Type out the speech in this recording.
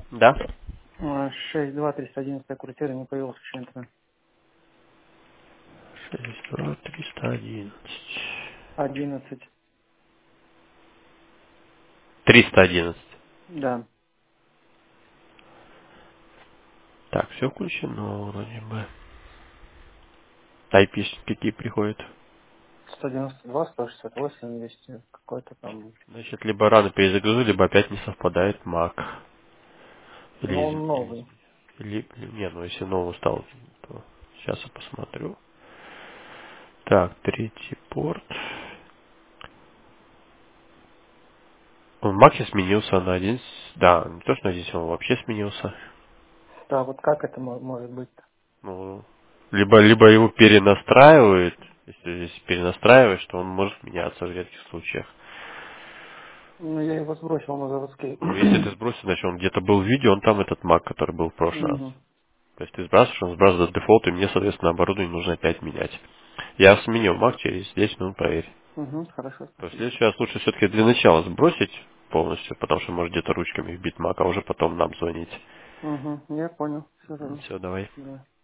Да. 62311 квартира, не появился чем-то. 62-311. 11. 311. Да. Так, все включено вроде бы. IP какие приходят? 192, 168, 200, какой-то там. Значит, либо рано перезагрузил, либо опять не совпадает Mac. Но Или, он новый. не, ну если новый стал, то сейчас я посмотрю. Так, третий порт. Он в Mac сменился на 11. Да, не то, что на 11, он вообще сменился. Да, вот как это может быть? Ну, либо его перенастраивают, если перенастраиваешь, то он может меняться в редких случаях. Ну, я его сбросил на заводские. Ну, если ты сбросишь, значит, он где-то был в видео, он там этот Mac, который был в прошлый раз. Угу. То есть ты сбрасываешь, он сбрасывает дефолт, и мне, соответственно, оборудование нужно опять менять. Я сменил Mac, через 10 минут проверь. Угу, хорошо, То есть в спасибо. следующий раз лучше все-таки для начала сбросить полностью, потому что может где-то ручками вбить Mac, а уже потом нам звонить. Угу, я понял. Все равно. Все, давай. Да.